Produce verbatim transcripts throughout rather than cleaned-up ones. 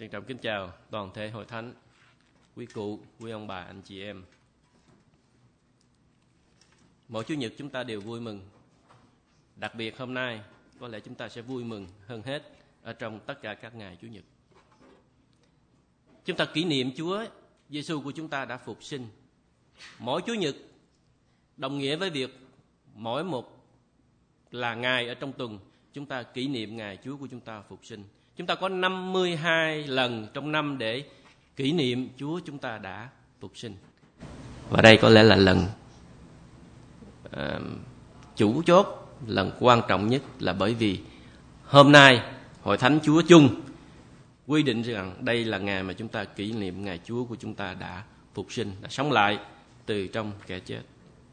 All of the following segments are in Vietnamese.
Trân trọng kính chào toàn thể hội thánh, quý cụ, quý ông bà, anh chị em. Mỗi Chủ nhật chúng ta đều vui mừng. Đặc biệt hôm nay có lẽ chúng ta sẽ vui mừng hơn hết ở trong tất cả các ngày Chủ nhật. Chúng ta kỷ niệm Chúa Giêsu của chúng ta đã phục sinh. Mỗi Chủ nhật đồng nghĩa với việc mỗi một là ngày ở trong tuần chúng ta kỷ niệm ngày Chúa của chúng ta phục sinh. Chúng ta có năm mươi hai lần trong năm để kỷ niệm Chúa chúng ta đã phục sinh. Và đây có lẽ là lần uh, chủ chốt, lần quan trọng nhất, là bởi vì hôm nay Hội Thánh Chúa chung quy định rằng đây là ngày mà chúng ta kỷ niệm ngày Chúa của chúng ta đã phục sinh, đã sống lại từ trong kẻ chết.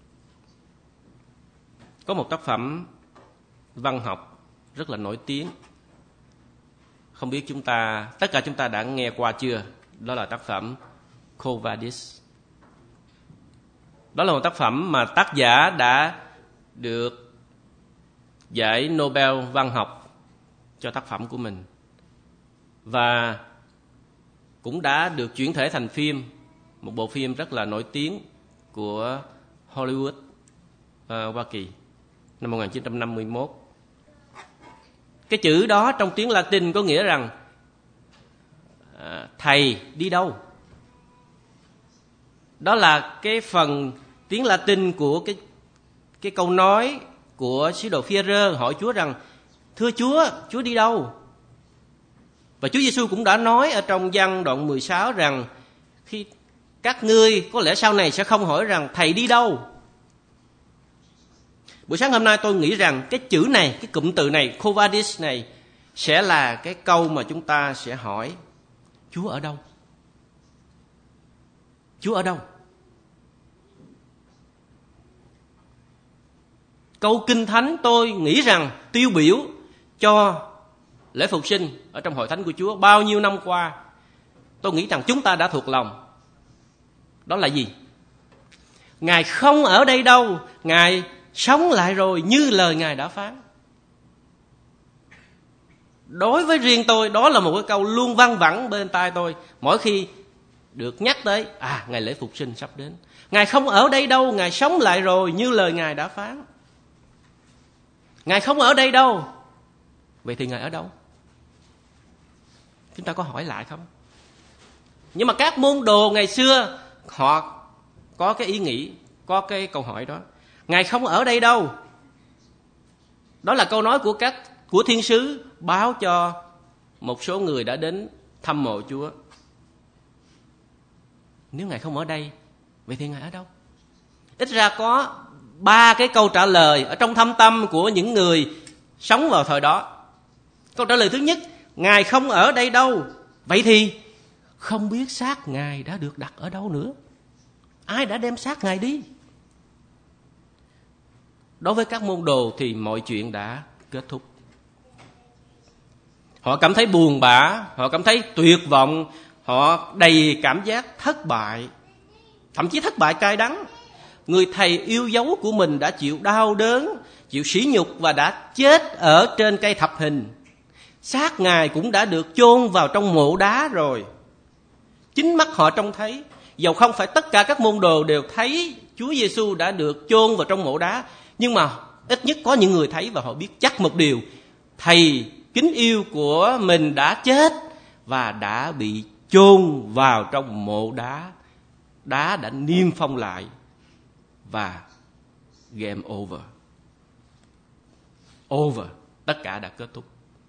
Có một tác phẩm văn học rất là nổi tiếng, không biết chúng ta, tất cả chúng ta đã nghe qua chưa? Đó là tác phẩm Quo Vadis. Đó là một tác phẩm mà tác giả đã được giải Nobel văn học cho tác phẩm của mình, và cũng đã được chuyển thể thành phim, một bộ phim rất là nổi tiếng của Hollywood, uh, Hoa Kỳ, năm một nghìn chín trăm năm mươi mốt. Cái chữ đó trong tiếng Latin có nghĩa rằng à, thầy đi đâu? Đó là cái phần tiếng Latin của cái cái câu nói của sứ đồ Phi-e-rơ hỏi Chúa rằng: thưa Chúa, Chúa đi đâu? Và Chúa Giêsu cũng đã nói ở trong Giăng đoạn mười sáu rằng khi các ngươi có lẽ sau này sẽ không hỏi rằng thầy đi đâu. Buổi sáng hôm nay tôi nghĩ rằng cái chữ này, cái cụm từ này, Quo Vadis này, sẽ là cái câu mà chúng ta sẽ hỏi: Chúa ở đâu? Chúa ở đâu? Câu Kinh Thánh tôi nghĩ rằng tiêu biểu cho lễ phục sinh ở trong Hội Thánh của Chúa bao nhiêu năm qua, tôi nghĩ rằng chúng ta đã thuộc lòng. Đó là gì? Ngài không ở đây đâu, Ngài sống lại rồi như lời Ngài đã phán. Đối với riêng tôi, đó là một cái câu luôn văng vẳng bên tai tôi mỗi khi được nhắc tới à ngày lễ phục sinh sắp đến. Ngài không ở đây đâu, Ngài sống lại rồi như lời Ngài đã phán. Ngài không ở đây đâu. Vậy thì Ngài ở đâu? Chúng ta có hỏi lại không? Nhưng mà các môn đồ ngày xưa họ có cái ý nghĩ, có cái câu hỏi đó: Ngài không ở đây đâu. Đó là câu nói của các của thiên sứ báo cho một số người đã đến thăm mộ Chúa. Nếu Ngài không ở đây, vậy thì Ngài ở đâu? Ít ra có ba cái câu trả lời ở trong thâm tâm của những người sống vào thời đó. Câu trả lời thứ nhất: Ngài không ở đây đâu. Vậy thì không biết xác Ngài đã được đặt ở đâu nữa. Ai đã đem xác Ngài đi? Đối với các môn đồ thì mọi chuyện đã kết thúc. Họ cảm thấy buồn bã, họ cảm thấy tuyệt vọng, họ đầy cảm giác thất bại, thậm chí thất bại cay đắng. Người thầy yêu dấu của mình đã chịu đau đớn, chịu sỉ nhục và đã chết ở trên cây thập hình. Xác Ngài cũng đã được chôn vào trong mộ đá rồi. Chính mắt họ trông thấy, dầu không phải tất cả các môn đồ đều thấy Chúa Giêsu đã được chôn vào trong mộ đá, nhưng mà ít nhất có những người thấy và họ biết chắc một điều: thầy kính yêu của mình đã chết và đã bị chôn vào trong mộ đá. Đá đã niêm phong lại và game over. Over, tất cả đã kết thúc.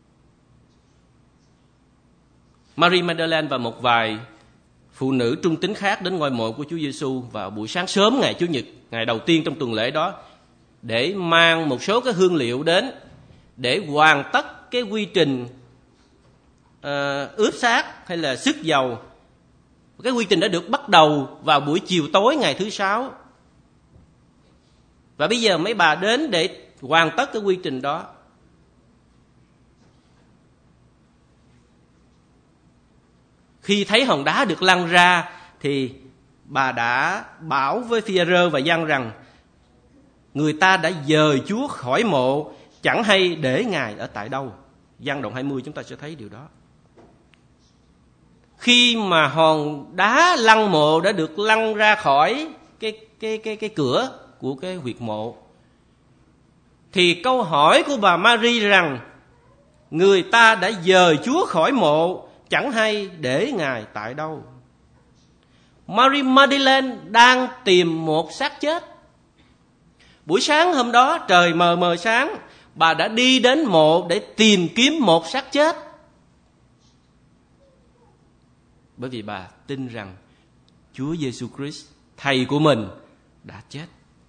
Mary Magdalene và một vài phụ nữ trung tín khác đến ngôi mộ của Chúa Giêsu vào buổi sáng sớm ngày Chủ nhật, ngày đầu tiên trong tuần lễ đó, để mang một số cái hương liệu đến để hoàn tất cái quy trình uh, ướp xác hay là xức dầu. Cái quy trình đã được bắt đầu vào buổi chiều tối ngày thứ sáu. Và bây giờ mấy bà đến để hoàn tất cái quy trình đó. Khi thấy hòn đá được lăn ra thì bà đã bảo với Phi-e-rơ và Giăng rằng người ta đã dời Chúa khỏi mộ, chẳng hay để Ngài ở tại đâu. Giăng đoạn hai mươi chúng ta sẽ thấy điều đó. khi mà hòn đá lăn mộ đã được lăn ra khỏi cái cái cái cái cửa của cái huyệt mộ, thì câu hỏi của bà Mary rằng người ta đã dời Chúa khỏi mộ, chẳng hay để Ngài tại đâu. Mary Magdalene đang tìm một xác chết. Buổi sáng hôm đó trời mờ mờ sáng, bà đã đi đến mộ để tìm kiếm một xác chết. Bởi vì bà tin rằng Chúa Giêsu Christ, Thầy của mình, đã chết.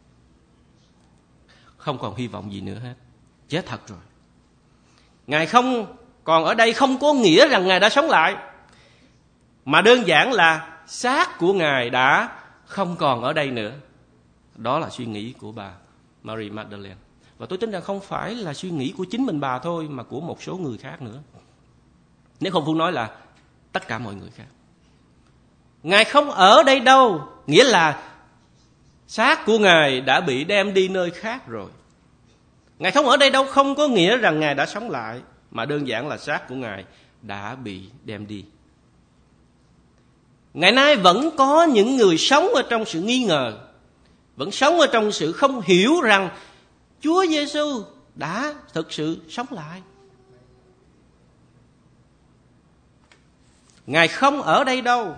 Không còn hy vọng gì nữa hết. Chết thật rồi. Ngài không còn ở đây không có nghĩa rằng Ngài đã sống lại, mà đơn giản là xác của Ngài đã không còn ở đây nữa. Đó là suy nghĩ của bà Mary Magdalene. Và tôi tin rằng không phải là suy nghĩ của chính mình bà thôi, mà của một số người khác nữa. Nếu không Phu nói là tất cả mọi người khác. Ngài không ở đây đâu, nghĩa là xác của Ngài đã bị đem đi nơi khác rồi. Ngài không ở đây đâu không có nghĩa rằng Ngài đã sống lại, mà đơn giản là xác của Ngài đã bị đem đi. Ngày nay vẫn có những người sống ở trong sự nghi ngờ, vẫn sống ở trong sự không hiểu rằng Chúa Giêsu đã thực sự sống lại. Ngài không ở đây đâu.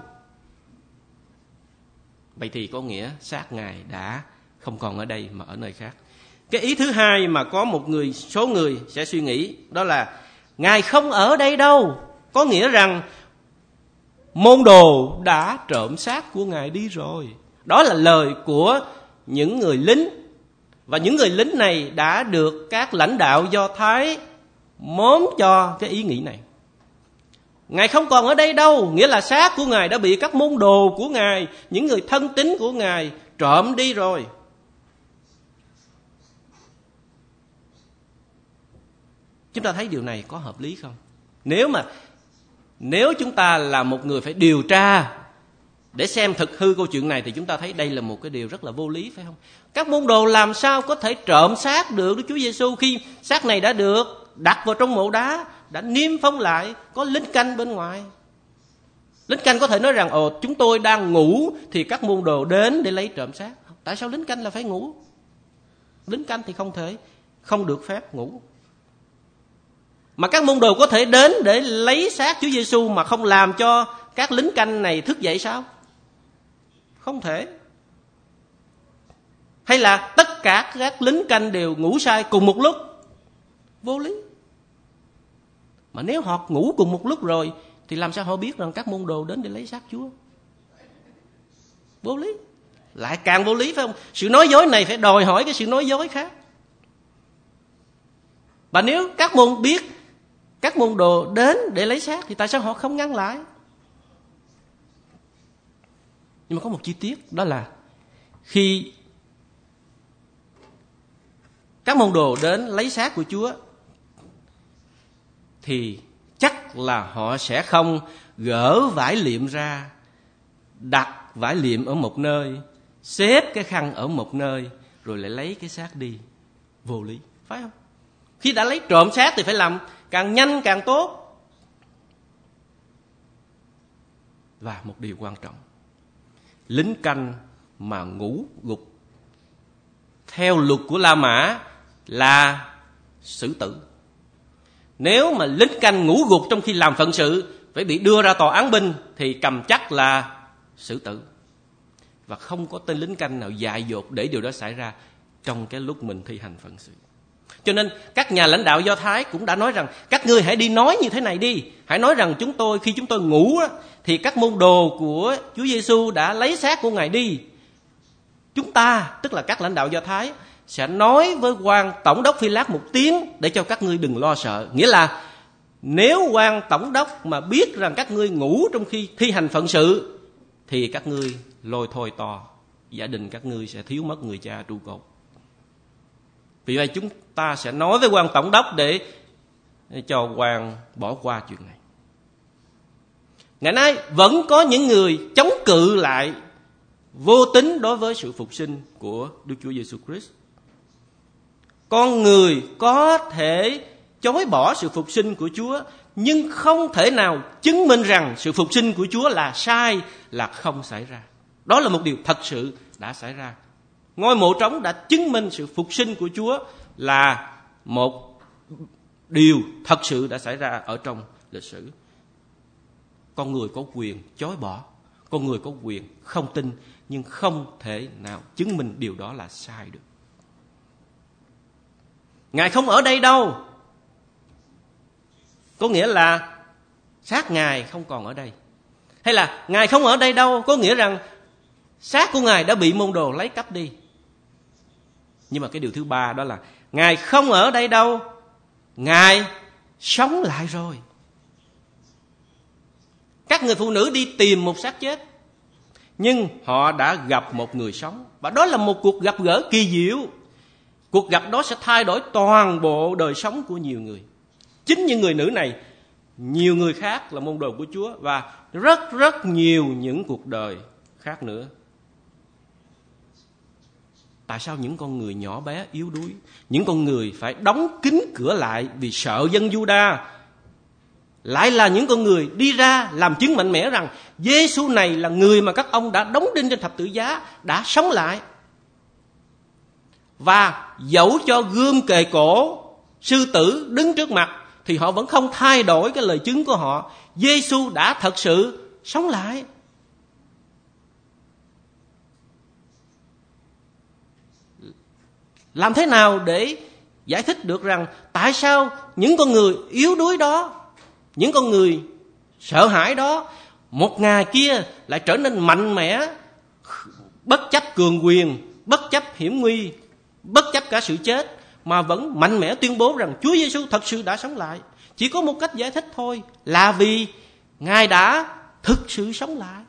Vậy thì có nghĩa xác Ngài đã không còn ở đây mà ở nơi khác. Cái ý thứ hai mà có một người số người sẽ suy nghĩ, đó là Ngài không ở đây đâu, có nghĩa rằng môn đồ đã trộm xác của Ngài đi rồi. Đó là lời của những người lính. Và những người lính này đã được các lãnh đạo Do Thái mớm cho cái ý nghĩ này. Ngài không còn ở đây đâu, nghĩa là xác của Ngài đã bị các môn đồ của Ngài, những người thân tín của Ngài trộm đi rồi. Chúng ta thấy điều này có hợp lý không? Nếu mà Nếu chúng ta là một người phải điều tra để xem thực hư câu chuyện này, thì chúng ta thấy đây là một cái điều rất là vô lý, phải không? Các môn đồ làm sao có thể trộm xác được Đức Chúa Giêsu khi xác này đã được đặt vào trong mộ đá, đã niêm phong lại, có lính canh bên ngoài. Lính canh có thể nói rằng ồ, chúng tôi đang ngủ thì các môn đồ đến để lấy trộm xác. Tại sao lính canh là phải ngủ? Lính canh thì không thể, không được phép ngủ. Mà các môn đồ có thể đến để lấy xác Chúa Giêsu mà không làm cho các lính canh này thức dậy sao? Không thể. Hay là tất cả các lính canh đều ngủ say cùng một lúc? Vô lý. Mà nếu họ ngủ cùng một lúc rồi thì làm sao họ biết rằng các môn đồ đến để lấy xác Chúa? Vô lý. Lại càng vô lý, phải không? Sự nói dối này phải đòi hỏi cái sự nói dối khác. Và nếu các môn biết các môn đồ đến để lấy xác thì tại sao họ không ngăn lại? Nhưng mà có một chi tiết, đó là khi các môn đồ đến lấy xác của Chúa thì chắc là họ sẽ không gỡ vải liệm ra, đặt vải liệm ở một nơi, xếp cái khăn ở một nơi, rồi lại lấy cái xác đi. Vô lý, phải không? Khi đã lấy trộm xác thì phải làm càng nhanh càng tốt. Và một điều quan trọng, lính canh mà ngủ gục theo luật của La Mã là xử tử. Nếu mà lính canh ngủ gục trong khi làm phận sự phải bị đưa ra tòa án binh thì cầm chắc là xử tử. Và không có tên lính canh nào dại dột để điều đó xảy ra trong cái lúc mình thi hành phận sự. Cho nên các nhà lãnh đạo Do Thái cũng đã nói rằng các ngươi hãy đi nói như thế này đi. Hãy nói rằng chúng tôi khi chúng tôi ngủ thì các môn đồ của Chúa Giêsu đã lấy xác của Ngài đi. Chúng ta, tức là các lãnh đạo Do Thái, sẽ nói với quan tổng đốc Phi-lát một tiếng để cho các ngươi đừng lo sợ. Nghĩa là nếu quan tổng đốc mà biết rằng các ngươi ngủ trong khi thi hành phận sự thì các ngươi lôi thôi to, gia đình các ngươi sẽ thiếu mất người cha trụ cột. Vì vậy chúng ta sẽ nói với quan tổng đốc để cho quan bỏ qua chuyện này. Ngày nay vẫn có những người chống cự lại vô tín đối với sự phục sinh của Đức Chúa Giêsu Christ. Con người có thể chối bỏ sự phục sinh của Chúa, nhưng không thể nào chứng minh rằng sự phục sinh của Chúa là sai, là không xảy ra. Đó là một điều thật sự đã xảy ra. Ngôi mộ trống đã chứng minh sự phục sinh của Chúa là một điều thật sự đã xảy ra ở trong lịch sử. Con người có quyền chối bỏ, con người có quyền không tin, nhưng không thể nào chứng minh điều đó là sai được. Ngài không ở đây đâu, có nghĩa là xác Ngài không còn ở đây. Hay là Ngài không ở đây đâu, có nghĩa rằng xác của Ngài đã bị môn đồ lấy cắp đi. Nhưng mà cái điều thứ ba đó là Ngài không ở đây đâu, Ngài sống lại rồi. Các người phụ nữ đi tìm một xác chết, nhưng họ đã gặp một người sống. Và đó là một cuộc gặp gỡ kỳ diệu. Cuộc gặp đó sẽ thay đổi toàn bộ đời sống của nhiều người. Chính những người nữ này, nhiều người khác là môn đồ của Chúa, và rất rất nhiều những cuộc đời khác nữa. Tại sao những con người nhỏ bé yếu đuối, những con người phải đóng kín cửa lại vì sợ dân Giu-đa, lại là những con người đi ra làm chứng mạnh mẽ rằng Giê-xu này là người mà các ông đã đóng đinh trên thập tự giá, đã sống lại. Và dẫu cho gươm kề cổ, sư tử đứng trước mặt, thì họ vẫn không thay đổi cái lời chứng của họ. Giê-xu đã thật sự sống lại. Làm thế nào để giải thích được rằng tại sao những con người yếu đuối đó, những con người sợ hãi đó, một ngày kia lại trở nên mạnh mẽ, bất chấp cường quyền, bất chấp hiểm nguy, bất chấp cả sự chết, mà vẫn mạnh mẽ tuyên bố rằng Chúa Giê-xu thật sự đã sống lại? Chỉ có một cách giải thích thôi, là vì Ngài đã thực sự sống lại.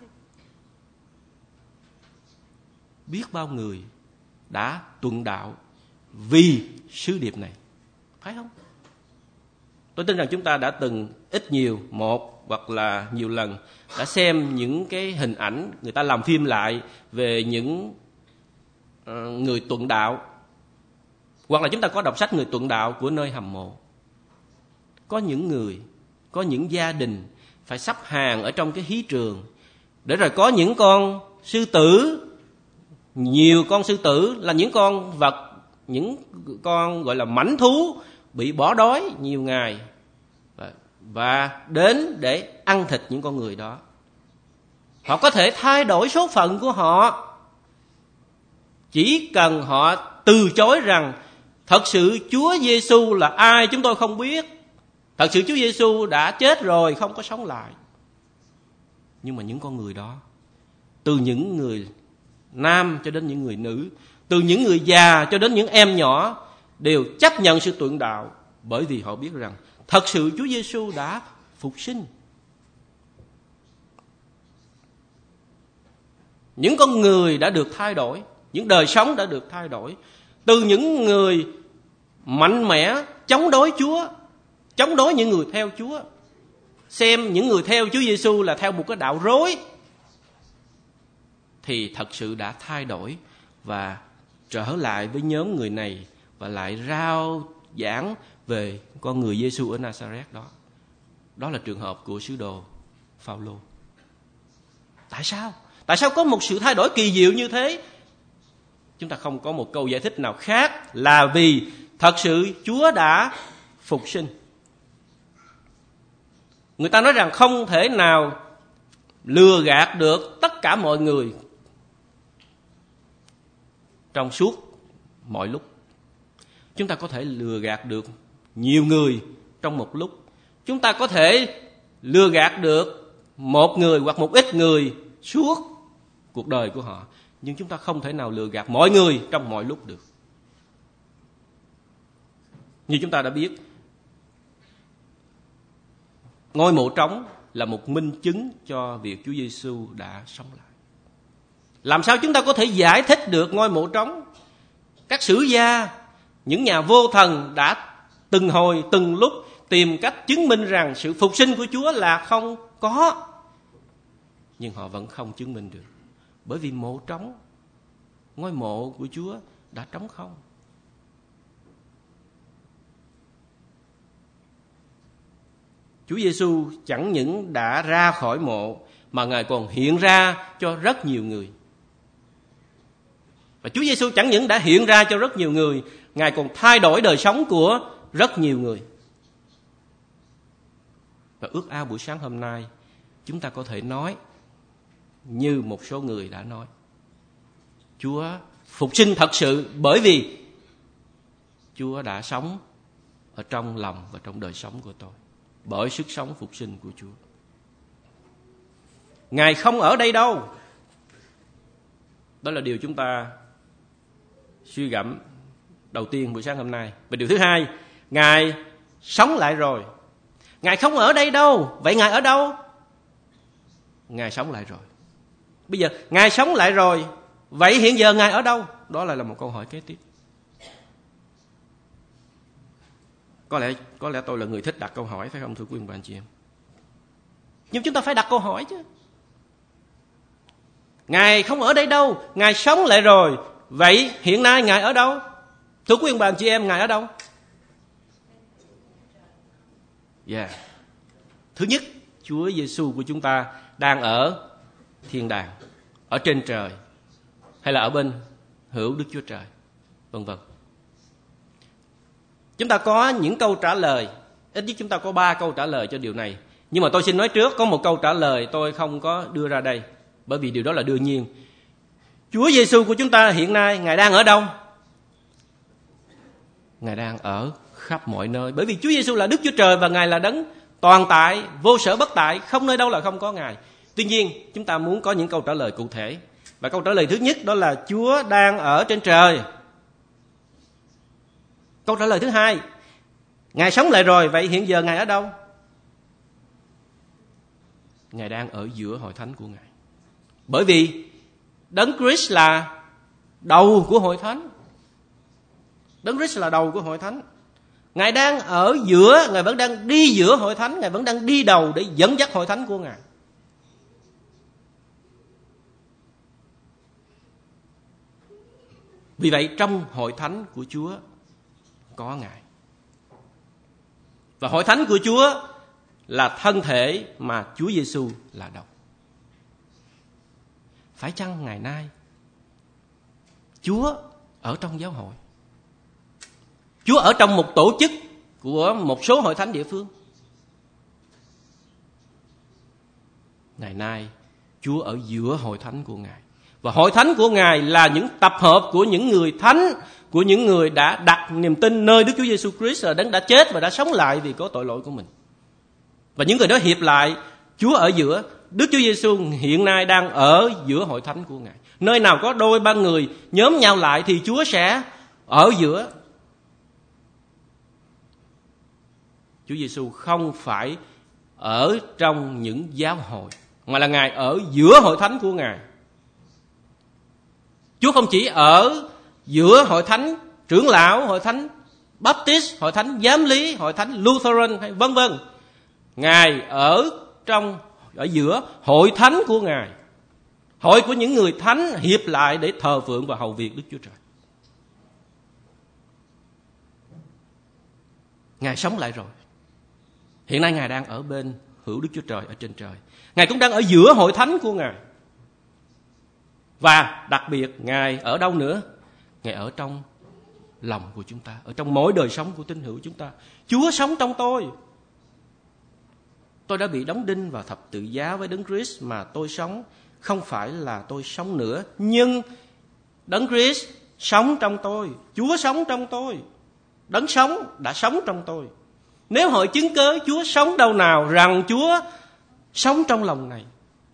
Biết bao người đã tuần đạo vì sứ điệp này, phải không? Tôi tin rằng chúng ta đã từng ít nhiều, một hoặc là nhiều lần, đã xem những cái hình ảnh người ta làm phim lại về những uh, người tuần đạo, hoặc là chúng ta có đọc sách Người tuần đạo của nơi hầm mộ. Có những người, có những gia đình phải sắp hàng ở trong cái hí trường, để rồi có những con sư tử, nhiều con sư tử là những con vật, những con gọi là mãnh thú bị bỏ đói nhiều ngày, và, và đến để ăn thịt những con người đó. Họ có thể thay đổi số phận của họ, chỉ cần họ từ chối rằng thật sự Chúa Giê-xu là ai chúng tôi không biết, thật sự Chúa Giê-xu đã chết rồi, không có sống lại. Nhưng mà những con người đó, từ những người nam cho đến những người nữ, từ những người già cho đến những em nhỏ, đều chấp nhận sự tuần đạo, bởi vì họ biết rằng thật sự Chúa Giê-xu đã phục sinh. Những con người đã được thay đổi, những đời sống đã được thay đổi. Từ những người mạnh mẽ chống đối Chúa, chống đối những người theo Chúa, xem những người theo Chúa Giê-xu là theo một cái đạo rối, thì thật sự đã thay đổi và trở lại với nhóm người này, và lại rao giảng về con người Giê-xu ở Nazareth đó. Đó là trường hợp của sứ đồ Phao-lô. Tại sao? Tại sao có một sự thay đổi kỳ diệu như thế? Chúng ta không có một câu giải thích nào khác là vì thật sự Chúa đã phục sinh. Người ta nói rằng không thể nào lừa gạt được tất cả mọi người trong suốt mọi lúc. Chúng ta có thể lừa gạt được nhiều người trong một lúc. Chúng ta có thể lừa gạt được một người hoặc một ít người suốt cuộc đời của họ, nhưng chúng ta không thể nào lừa gạt mọi người trong mọi lúc được. Như chúng ta đã biết, ngôi mộ trống là một minh chứng cho việc Chúa Giê-xu đã sống lại. Làm sao chúng ta có thể giải thích được ngôi mộ trống? Các sử gia, những nhà vô thần đã từng hồi từng lúc tìm cách chứng minh rằng sự phục sinh của Chúa là không có, nhưng họ vẫn không chứng minh được, bởi vì mộ trống, ngôi mộ của Chúa đã trống không. Chúa Giêsu chẳng những đã ra khỏi mộ mà Ngài còn hiện ra cho rất nhiều người. Và Chúa Giêsu chẳng những đã hiện ra cho rất nhiều người, Ngài còn thay đổi đời sống của rất nhiều người. Và ước ao buổi sáng hôm nay chúng ta có thể nói như một số người đã nói: Chúa phục sinh thật sự, bởi vì Chúa đã sống ở trong lòng và trong đời sống của tôi, bởi sức sống phục sinh của Chúa. Ngài không ở đây đâu. Đó là điều chúng ta suy gẫm đầu tiên buổi sáng hôm nay. Và điều thứ hai, Ngài sống lại rồi. Ngài không ở đây đâu. Vậy Ngài ở đâu? Ngài sống lại rồi. Bây giờ Ngài sống lại rồi, vậy hiện giờ Ngài ở đâu? Đó là một câu hỏi kế tiếp. Có lẽ có lẽ tôi là người thích đặt câu hỏi, phải không thưa quý bà anh chị em? Nhưng chúng ta phải đặt câu hỏi chứ. Ngài không ở đây đâu, Ngài sống lại rồi, vậy hiện nay Ngài ở đâu? Thưa quý bà anh chị em, Ngài ở đâu? Yeah. Thứ nhất, Chúa Giêsu của chúng ta đang ở thiên đàng, ở trên trời, hay là ở bên hữu Đức Chúa Trời, vân vân. Chúng ta có những câu trả lời, ít nhất chúng ta có ba câu trả lời cho điều này. Nhưng mà tôi xin nói trước, có một câu trả lời tôi không có đưa ra đây, bởi vì điều đó là đương nhiên. Chúa Giêsu của chúng ta hiện nay, Ngài đang ở đâu? Ngài đang ở khắp mọi nơi. Bởi vì Chúa Giêsu là Đức Chúa Trời và Ngài là đấng toàn tại, vô sở bất tại, không nơi đâu là không có Ngài. Tuy nhiên, chúng ta muốn có những câu trả lời cụ thể. Và câu trả lời thứ nhất đó là Chúa đang ở trên trời. Câu trả lời thứ hai, Ngài sống lại rồi, vậy hiện giờ Ngài ở đâu? Ngài đang ở giữa hội thánh của Ngài. Bởi vì Đấng Christ là đầu của hội thánh. Đấng Christ là đầu của hội thánh. Ngài đang ở giữa, Ngài vẫn đang đi giữa hội thánh, Ngài vẫn đang đi đầu để dẫn dắt hội thánh của Ngài. Vì vậy trong hội thánh của Chúa có Ngài. Và hội thánh của Chúa là thân thể mà Chúa Giêsu là đầu. Phải chăng ngày nay Chúa ở trong giáo hội? Chúa ở trong một tổ chức của một số hội thánh địa phương? Ngày nay Chúa ở giữa hội thánh của Ngài. Và hội thánh của Ngài là những tập hợp của những người thánh, của những người đã đặt niềm tin nơi Đức Chúa Giêsu Christ là đấng đã chết và đã sống lại vì có tội lỗi của mình. Và những người đó hiệp lại, Chúa ở giữa. Đức Chúa Giêsu hiện nay đang ở giữa hội thánh của Ngài. Nơi nào có đôi ba người nhóm nhau lại thì Chúa sẽ ở giữa. Chúa Giêsu không phải ở trong những giáo hội, mà là Ngài ở giữa hội thánh của Ngài. Chúa không chỉ ở giữa hội thánh trưởng lão, hội thánh Baptist, hội thánh giám lý, hội thánh Lutheran hay vân vân. Ngài ở trong ở giữa hội thánh của Ngài, hội của những người thánh hiệp lại để thờ phượng và hầu việc Đức Chúa Trời. Ngài sống lại rồi. Hiện nay Ngài đang ở bên hữu Đức Chúa Trời ở trên trời. Ngài cũng đang ở giữa hội thánh của Ngài. Và đặc biệt Ngài ở đâu nữa? Ngài ở trong lòng của chúng ta, ở trong mỗi đời sống của tín hữu chúng ta. Chúa sống trong tôi. Tôi đã bị đóng đinh vào thập tự giá với Đấng Christ mà tôi sống không phải là tôi sống nữa, nhưng Đấng Christ sống trong tôi. Chúa sống trong tôi. Đấng sống đã sống trong tôi. Nếu hội chứng cớ Chúa sống đâu nào rằng Chúa sống trong lòng này.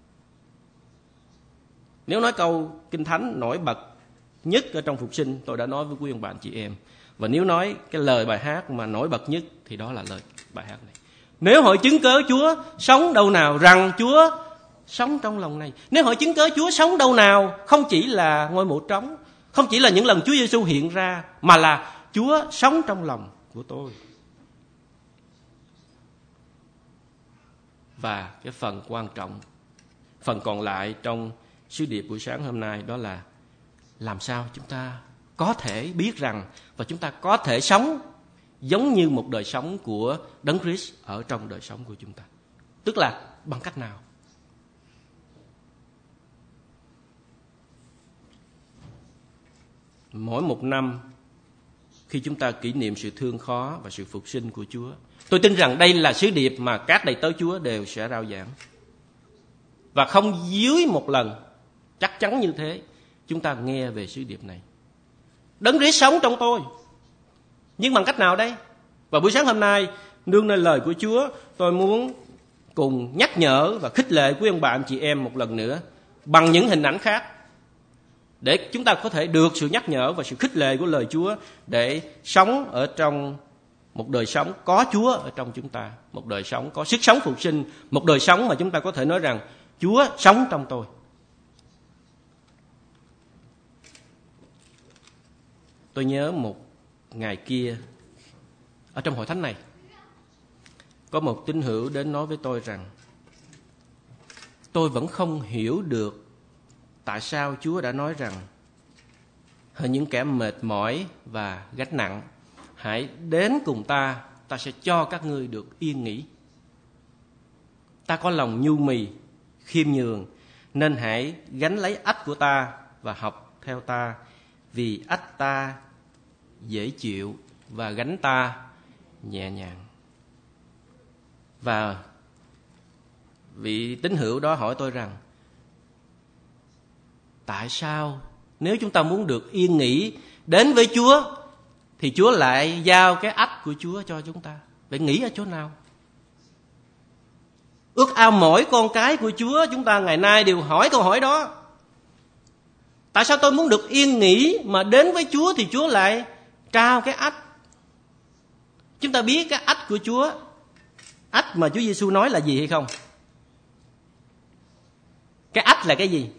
Nếu nói câu Kinh Thánh nổi bật nhất ở trong phục sinh, tôi đã nói với quý ông bạn chị em. Và nếu nói cái lời bài hát mà nổi bật nhất thì đó là lời bài hát này. Nếu hội chứng cớ Chúa sống đâu nào rằng Chúa sống trong lòng này. Nếu hội chứng cớ Chúa sống đâu nào không chỉ là ngôi mộ trống, không chỉ là những lần Chúa Giêsu hiện ra, mà là Chúa sống trong lòng của tôi. Và cái phần quan trọng, phần còn lại trong sứ điệp buổi sáng hôm nay đó là làm sao chúng ta có thể biết rằng và chúng ta có thể sống giống như một đời sống của Đấng Christ ở trong đời sống của chúng ta. Tức là bằng cách nào? Mỗi một năm khi chúng ta kỷ niệm sự thương khó và sự phục sinh của Chúa, tôi tin rằng đây là sứ điệp mà các đầy tớ Chúa đều sẽ rao giảng. Và không dưới một lần, chắc chắn như thế, chúng ta nghe về sứ điệp này. Đấng Christ sống trong tôi. Nhưng bằng cách nào đây? Và buổi sáng hôm nay, nương nơi lời của Chúa, tôi muốn cùng nhắc nhở và khích lệ quý ông bà anh chị em một lần nữa bằng những hình ảnh khác, để chúng ta có thể được sự nhắc nhở và sự khích lệ của lời Chúa để sống ở trong một đời sống có Chúa ở trong chúng ta, một đời sống có sức sống phục sinh, một đời sống mà chúng ta có thể nói rằng Chúa sống trong tôi. Tôi nhớ một ngày kia ở trong hội thánh này, có một tín hữu đến nói với tôi rằng tôi vẫn không hiểu được tại sao Chúa đã nói rằng hỡi những kẻ mệt mỏi và gánh nặng, hãy đến cùng ta, ta sẽ cho các ngươi được yên nghỉ. Ta có lòng nhu mì, khiêm nhường, nên hãy gánh lấy ách của ta và học theo ta, vì ách ta dễ chịu và gánh ta nhẹ nhàng. Và vị tín hữu đó hỏi tôi rằng, tại sao nếu chúng ta muốn được yên nghỉ đến với Chúa thì Chúa lại giao cái ách của Chúa cho chúng ta? Vậy nghỉ ở chỗ nào? Ước ao mỗi con cái của Chúa chúng ta ngày nay đều hỏi câu hỏi đó. Tại sao tôi muốn được yên nghỉ mà đến với Chúa thì Chúa lại trao cái ách? Chúng ta biết cái ách của Chúa, ách mà Chúa Giêsu nói là gì hay không? Cái ách là cái gì?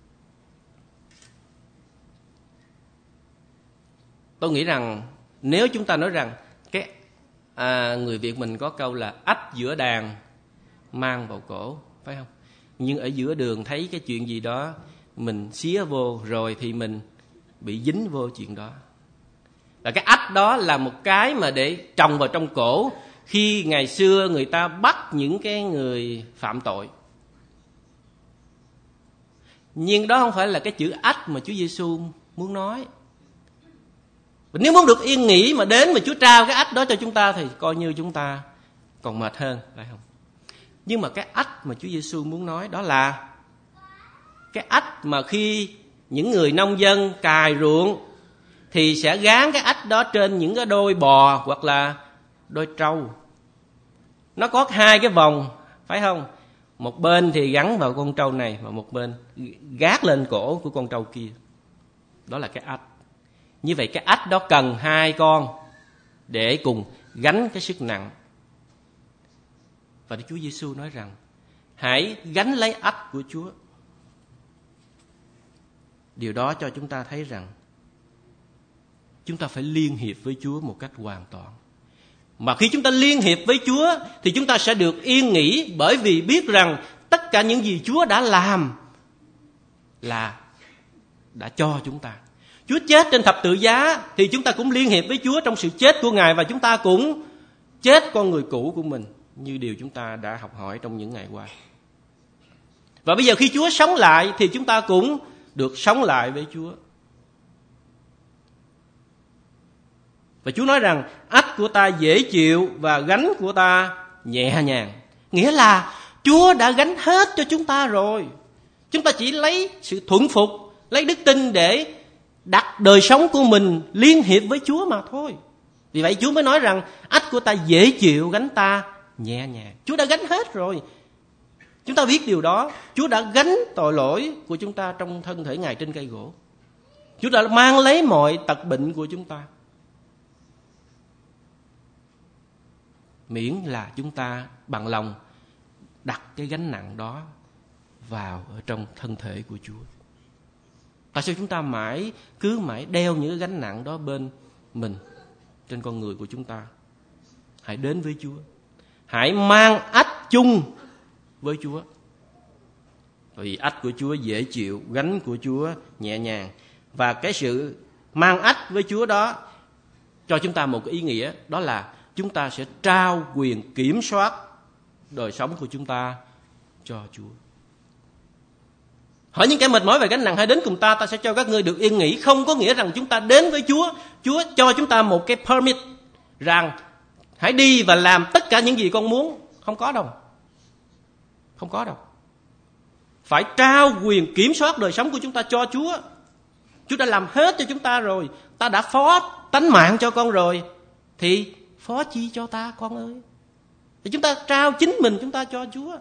Tôi nghĩ rằng nếu chúng ta nói rằng cái à, người Việt mình có câu là ách giữa đàn mang vào cổ, phải không? Nhưng ở giữa đường thấy cái chuyện gì đó mình xía vô rồi thì mình bị dính vô chuyện đó. Và cái ách đó là một cái mà để trồng vào trong cổ khi ngày xưa người ta bắt những cái người phạm tội. Nhưng đó không phải là cái chữ ách mà Chúa Giêsu muốn nói. Và nếu muốn được yên nghỉ mà đến mà Chúa trao cái ách đó cho chúng ta thì coi như chúng ta còn mệt hơn, phải không? Nhưng mà cái ách mà Chúa Giêsu muốn nói đó là cái ách mà khi những người nông dân cày ruộng thì sẽ gán cái ách đó trên những cái đôi bò hoặc là đôi trâu. Nó có hai cái vòng, phải không? Một bên thì gắn vào con trâu này và một bên gác lên cổ của con trâu kia. Đó là cái ách. Như vậy cái ách đó cần hai con để cùng gánh cái sức nặng. Và Chúa Giêsu nói rằng hãy gánh lấy ách của Chúa. Điều đó cho chúng ta thấy rằng chúng ta phải liên hiệp với Chúa một cách hoàn toàn. Mà khi chúng ta liên hiệp với Chúa thì chúng ta sẽ được yên nghỉ, bởi vì biết rằng tất cả những gì Chúa đã làm là đã cho chúng ta. Chúa chết trên thập tự giá thì chúng ta cũng liên hiệp với Chúa trong sự chết của Ngài, và chúng ta cũng chết con người cũ của mình như điều chúng ta đã học hỏi trong những ngày qua. Và bây giờ khi Chúa sống lại thì chúng ta cũng được sống lại với Chúa. Và Chúa nói rằng ách của ta dễ chịu và gánh của ta nhẹ nhàng. Nghĩa là Chúa đã gánh hết cho chúng ta rồi. Chúng ta chỉ lấy sự thuận phục, lấy đức tin để đặt đời sống của mình liên hiệp với Chúa mà thôi. Vì vậy Chúa mới nói rằng ách của ta dễ chịu, gánh ta nhẹ nhàng. Chúa đã gánh hết rồi. Chúng ta biết điều đó. Chúa đã gánh tội lỗi của chúng ta trong thân thể Ngài trên cây gỗ. Chúa đã mang lấy mọi tật bệnh của chúng ta. Miễn là chúng ta bằng lòng đặt cái gánh nặng đó vào ở trong thân thể của Chúa. Tại sao chúng ta mãi cứ mãi đeo những cái gánh nặng đó bên mình, trên con người của chúng ta? Hãy đến với Chúa. Hãy mang ách chung với Chúa. Vì ách của Chúa dễ chịu, gánh của Chúa nhẹ nhàng. Và cái sự mang ách với Chúa đó cho chúng ta một cái ý nghĩa, đó là chúng ta sẽ trao quyền kiểm soát đời sống của chúng ta cho Chúa. Hỏi những kẻ mệt mỏi và gánh nặng hãy đến cùng ta, ta sẽ cho các ngươi được yên nghỉ. Không có nghĩa rằng chúng ta đến với Chúa, Chúa cho chúng ta một cái permit rằng hãy đi và làm tất cả những gì con muốn. Không có đâu. Không có đâu. Phải trao quyền kiểm soát đời sống của chúng ta cho Chúa. Chúa đã làm hết cho chúng ta rồi. Ta đã phó tánh mạng cho con rồi, thì phó chi cho ta con ơi. Thì chúng ta trao chính mình chúng ta cho Chúa,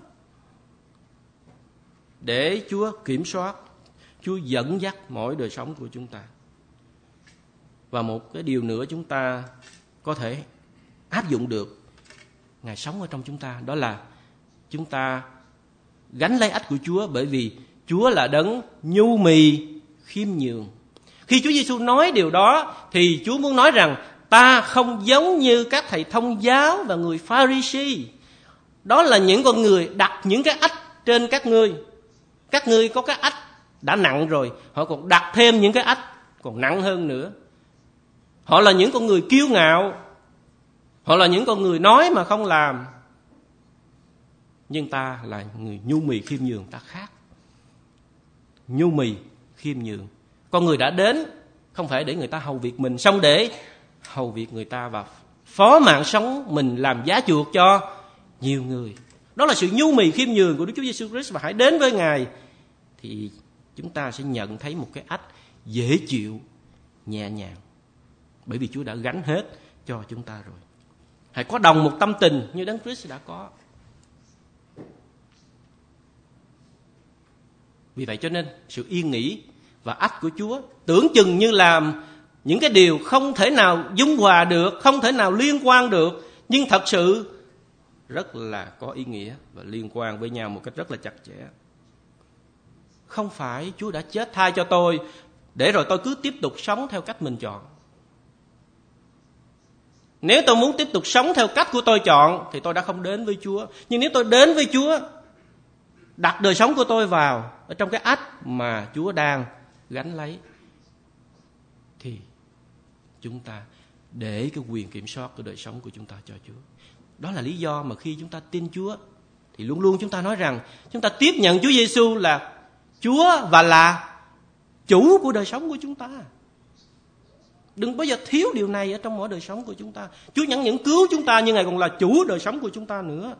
để Chúa kiểm soát, Chúa dẫn dắt mọi đời sống của chúng ta. Và một cái điều nữa chúng ta có thể áp dụng được Ngài sống ở trong chúng ta, đó là chúng ta gánh lấy ách của Chúa, bởi vì Chúa là đấng nhu mì khiêm nhường. Khi Chúa Giêsu nói điều đó thì Chúa muốn nói rằng ta không giống như các thầy thông giáo và người Pha-ri-si. Đó là những con người đặt những cái ách trên các ngươi. Các ngươi có cái ách đã nặng rồi, họ còn đặt thêm những cái ách còn nặng hơn nữa. Họ là những con người kiêu ngạo, họ là những con người nói mà không làm. Nhưng ta là người nhu mì khiêm nhường, ta khác. Nhu mì khiêm nhường. Con người đã đến không phải để người ta hầu việc mình, xong để hầu việc người ta và phó mạng sống mình làm giá chuộc cho nhiều người. Đó là sự nhu mì khiêm nhường của Đức Chúa Giêsu Christ. Và hãy đến với Ngài thì chúng ta sẽ nhận thấy một cái ách dễ chịu, nhẹ nhàng, bởi vì Chúa đã gánh hết cho chúng ta rồi. Hãy có đồng một tâm tình như Đấng Christ đã có. Vì vậy cho nên sự yên nghỉ và ách của Chúa tưởng chừng như là những cái điều không thể nào dung hòa được, không thể nào liên quan được, nhưng thật sự rất là có ý nghĩa và liên quan với nhau một cách rất là chặt chẽ. Không phải Chúa đã chết thay cho tôi để rồi tôi cứ tiếp tục sống theo cách mình chọn. Nếu tôi muốn tiếp tục sống theo cách của tôi chọn thì tôi đã không đến với Chúa. Nhưng nếu tôi đến với Chúa, đặt đời sống của tôi vào ở trong cái ách mà Chúa đang gánh lấy, thì chúng ta để cái quyền kiểm soát của đời sống của chúng ta cho Chúa. Đó là lý do mà khi chúng ta tin Chúa thì luôn luôn chúng ta nói rằng chúng ta tiếp nhận Chúa Giêsu là Chúa và là chủ của đời sống của chúng ta. Đừng bao giờ thiếu điều này ở trong mỗi đời sống của chúng ta. Chúa chẳng những cứu chúng ta nhưng Ngài còn là chủ đời sống của chúng ta nữa.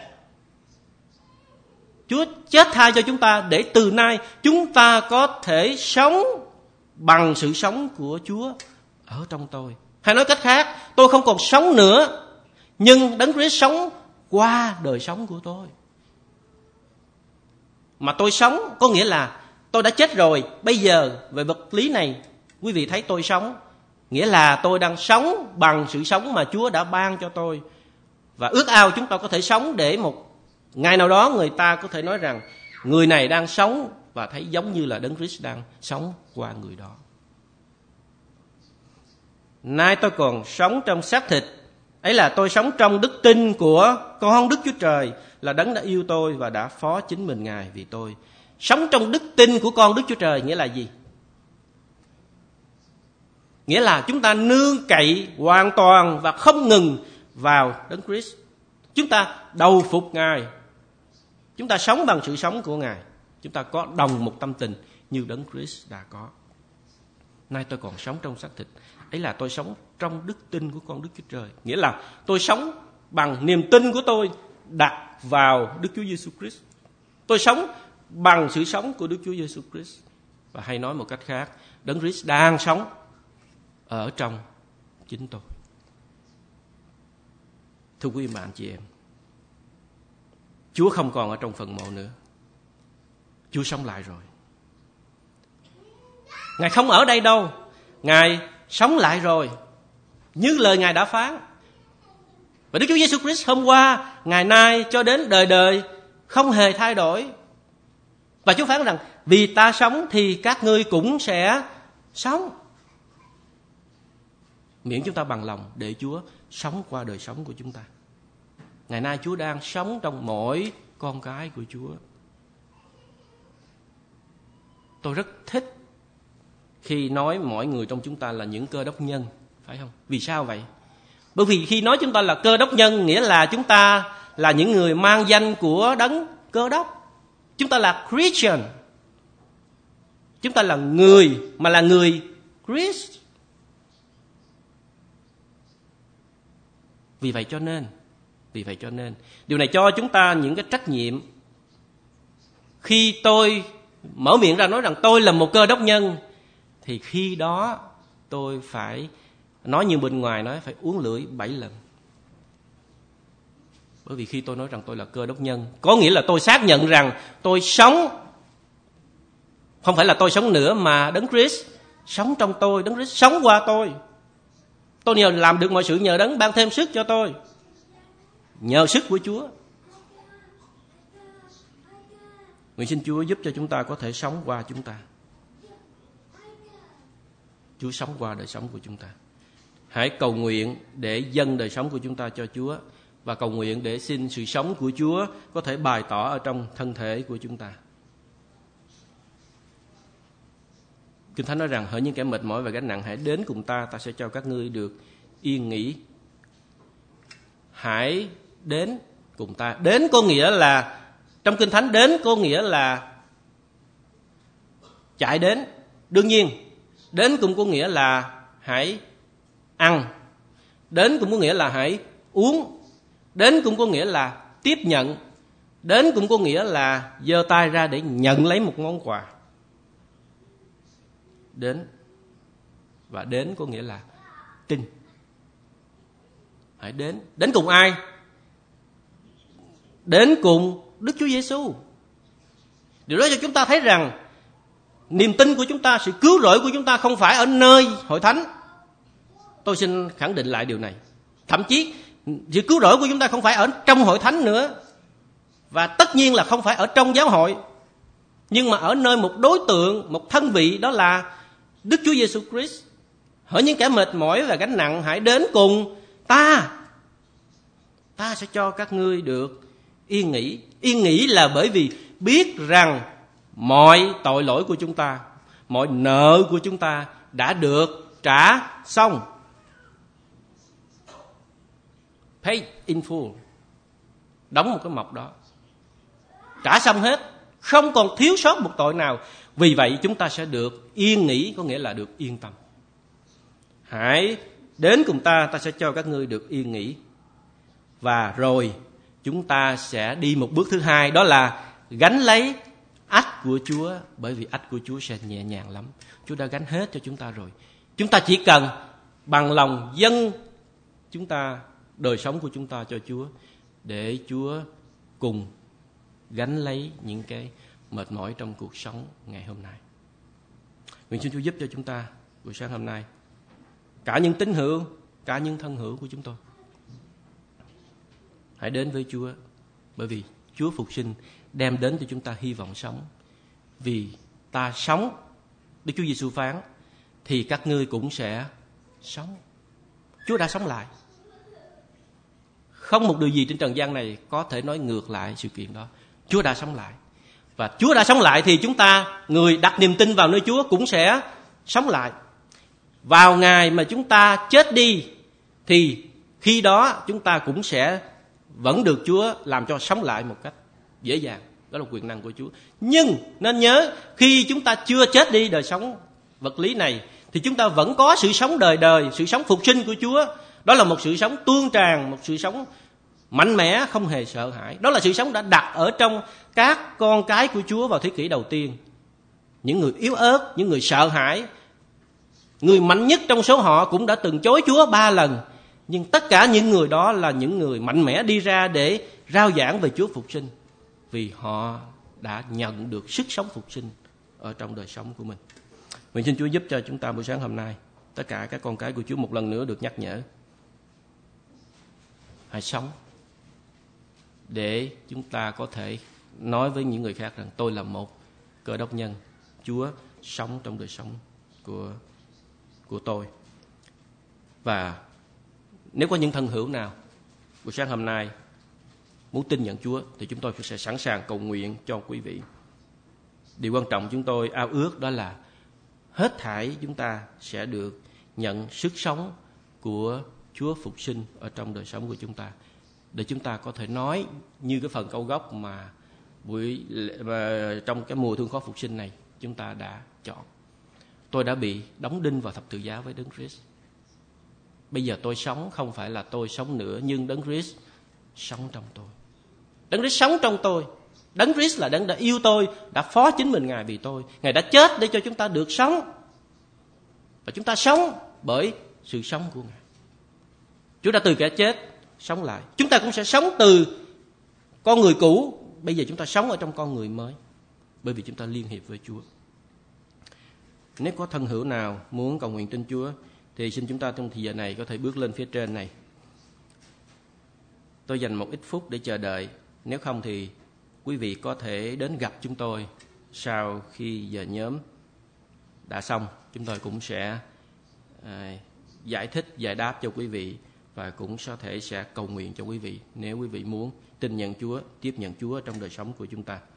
Chúa chết thay cho chúng ta để từ nay chúng ta có thể sống bằng sự sống của Chúa ở trong tôi. Hay nói cách khác, tôi không còn sống nữa, nhưng Đấng Christ sống qua đời sống của tôi. Mà tôi sống có nghĩa là tôi đã chết rồi. Bây giờ về vật lý này, quý vị thấy tôi sống, nghĩa là tôi đang sống bằng sự sống mà Chúa đã ban cho tôi. Và ước ao chúng ta có thể sống để một ngày nào đó người ta có thể nói rằng người này đang sống và thấy giống như là Đấng Christ đang sống qua người đó. Nay tôi còn sống trong xác thịt, ấy là tôi sống trong đức tin của con Đức Chúa Trời, là Đấng đã yêu tôi và đã phó chính mình Ngài vì tôi. Sống trong đức tin của con Đức Chúa Trời nghĩa là gì? Nghĩa là chúng ta nương cậy hoàn toàn và không ngừng vào Đấng Christ. Chúng ta đầu phục Ngài. Chúng ta sống bằng sự sống của Ngài. Chúng ta có đồng một tâm tình như Đấng Christ đã có. Nay tôi còn sống trong xác thịt, ấy là tôi sống trong đức tin của con Đức Chúa Trời. Nghĩa là tôi sống bằng niềm tin của tôi đặt vào Đức Chúa Giêsu Christ. Tôi sống bằng sự sống của Đức Chúa Giêsu Christ. Và hay nói một cách khác, Đấng Christ đang sống ở trong chính tôi. Thưa quý bà anh chị em, Chúa không còn ở trong phần mộ nữa. Chúa sống lại rồi. Ngài không ở đây đâu. Ngài sống lại rồi, như lời Ngài đã phán. Và Đức Chúa Giêsu Christ hôm qua, ngày nay cho đến đời đời không hề thay đổi. Và Chúa phán rằng vì ta sống thì các ngươi cũng sẽ sống. Miễn chúng ta bằng lòng để Chúa sống qua đời sống của chúng ta. Ngày nay Chúa đang sống trong mỗi con cái của Chúa. Tôi rất thích khi nói mọi người trong chúng ta là những cơ đốc nhân. phải không? Vì sao vậy? Bởi vì khi nói chúng ta là cơ đốc nhân, nghĩa là chúng ta là những người mang danh của đấng cơ đốc. Chúng ta là Christian. Chúng ta là người mà là người Christ. Vì vậy cho nên, vì vậy cho nên, điều này cho chúng ta những cái trách nhiệm. Khi tôi mở miệng ra nói rằng tôi là một cơ đốc nhân, thì khi đó tôi phải nói như bên ngoài nói, phải uốn lưỡi bảy lần. Bởi vì khi tôi nói rằng tôi là cơ đốc nhân, có nghĩa là tôi xác nhận rằng tôi sống, không phải là tôi sống nữa, mà Đấng Christ sống trong tôi, Đấng Christ sống qua tôi. Tôi nhờ làm được mọi sự nhờ Đấng ban thêm sức cho tôi, nhờ sức của Chúa. Nguyện xin Chúa giúp cho chúng ta có thể sống qua chúng ta. Chúa sống qua đời sống của chúng ta. Hãy cầu nguyện để dâng đời sống của chúng ta cho Chúa, và cầu nguyện để xin sự sống của Chúa có thể bày tỏ ở trong thân thể của chúng ta. Kinh Thánh nói rằng hỡi những kẻ mệt mỏi và gánh nặng, hãy đến cùng ta, ta sẽ cho các ngươi được yên nghỉ. Hãy đến cùng ta. Đến có nghĩa là, trong Kinh Thánh đến có nghĩa là chạy đến. Đương nhiên, đến cũng có nghĩa là hãy ăn. Đến cũng có nghĩa là hãy uống. Đến cũng có nghĩa là tiếp nhận. Đến cũng có nghĩa là giơ tay ra để nhận lấy một món quà. Đến. Và đến có nghĩa là tin. Hãy đến. Đến cùng ai? Đến cùng Đức Chúa Giêsu. Điều đó cho chúng ta thấy rằng niềm tin của chúng ta, sự cứu rỗi của chúng ta không phải ở nơi hội thánh. Tôi xin khẳng định lại điều này. Thậm chí sự cứu rỗi của chúng ta không phải ở trong hội thánh nữa, và tất nhiên là không phải ở trong giáo hội, nhưng mà ở nơi một đối tượng, một thân vị, đó là Đức Chúa Giêsu Christ. Hỡi những kẻ mệt mỏi và gánh nặng, hãy đến cùng ta, ta sẽ cho các ngươi được yên nghỉ. Yên nghỉ là bởi vì biết rằng mọi tội lỗi của chúng ta, mọi nợ của chúng ta đã được trả xong. Pay in full. Đóng một cái mộc đó, trả xong hết, không còn thiếu sót một tội nào. Vì vậy chúng ta sẽ được yên nghỉ, có nghĩa là được yên tâm. Hãy đến cùng ta, ta sẽ cho các ngươi được yên nghỉ. Và rồi chúng ta sẽ đi một bước thứ hai, đó là gánh lấy ách của Chúa. Bởi vì ách của Chúa sẽ nhẹ nhàng lắm. Chúa đã gánh hết cho chúng ta rồi. Chúng ta chỉ cần bằng lòng dâng chúng ta, đời sống của chúng ta cho Chúa, để Chúa cùng gánh lấy những cái mệt mỏi trong cuộc sống ngày hôm nay. Nguyện xin Chúa giúp cho chúng ta buổi sáng hôm nay, cả những tín hữu, cả những thân hữu của chúng tôi, hãy đến với Chúa. Bởi vì Chúa phục sinh đem đến cho chúng ta hy vọng sống. Vì ta sống, Đức Chúa Giêsu phán, thì các ngươi cũng sẽ sống. Chúa đã sống lại. Không một điều gì trên trần gian này có thể nói ngược lại sự kiện đó. Chúa đã sống lại. Và Chúa đã sống lại thì chúng ta, người đặt niềm tin vào nơi Chúa, cũng sẽ sống lại. Vào ngày mà chúng ta chết đi, thì khi đó chúng ta cũng sẽ vẫn được Chúa làm cho sống lại một cách dễ dàng. Đó là quyền năng của Chúa. Nhưng nên nhớ, khi chúng ta chưa chết đi đời sống vật lý này, thì chúng ta vẫn có sự sống đời đời, sự sống phục sinh của Chúa. Đó là một sự sống tuôn tràn, một sự sống mạnh mẽ, không hề sợ hãi. Đó là sự sống đã đặt ở trong các con cái của Chúa vào thế kỷ đầu tiên. Những người yếu ớt, những người sợ hãi, người mạnh nhất trong số họ cũng đã từng chối Chúa ba lần. Nhưng tất cả những người đó là những người mạnh mẽ đi ra để rao giảng về Chúa phục sinh, vì họ đã nhận được sức sống phục sinh ở trong đời sống của mình. Nguyện xin Chúa giúp cho chúng ta buổi sáng hôm nay, tất cả các con cái của Chúa một lần nữa được nhắc nhở. Hãy sống để chúng ta có thể nói với những người khác rằng tôi là một cơ đốc nhân. Chúa sống trong đời sống của, của tôi. Và nếu có những thân hữu nào buổi sáng hôm nay muốn tin nhận Chúa, thì chúng tôi sẽ sẵn sàng cầu nguyện cho quý vị. Điều quan trọng chúng tôi ao ước đó là hết thảy chúng ta sẽ được nhận sức sống của Chúa phục sinh ở trong đời sống của chúng ta, để chúng ta có thể nói như cái phần câu gốc mà buổi mà trong cái mùa thương khó phục sinh này chúng ta đã chọn. Tôi đã bị đóng đinh vào thập tự giá với Đấng Christ. Bây giờ tôi sống không phải là tôi sống nữa, nhưng Đấng Christ sống trong tôi. Đấng Christ sống trong tôi. Đấng Christ là Đấng đã yêu tôi, đã phó chính mình Ngài vì tôi. Ngài đã chết để cho chúng ta được sống. Và chúng ta sống bởi sự sống của Ngài. Chúa đã từ kẻ chết sống lại. Chúng ta cũng sẽ sống từ con người cũ. Bây giờ chúng ta sống ở trong con người mới, bởi vì chúng ta liên hiệp với Chúa. Nếu có thân hữu nào muốn cầu nguyện tin Chúa thì xin chúng ta trong thời giờ này có thể bước lên phía trên này. Tôi dành một ít phút để chờ đợi. Nếu không thì quý vị có thể đến gặp chúng tôi sau khi giờ nhóm đã xong. Chúng tôi cũng sẽ à, giải thích, giải đáp cho quý vị, và cũng có thể sẽ cầu nguyện cho quý vị nếu quý vị muốn tin nhận Chúa, tiếp nhận Chúa trong đời sống của chúng ta.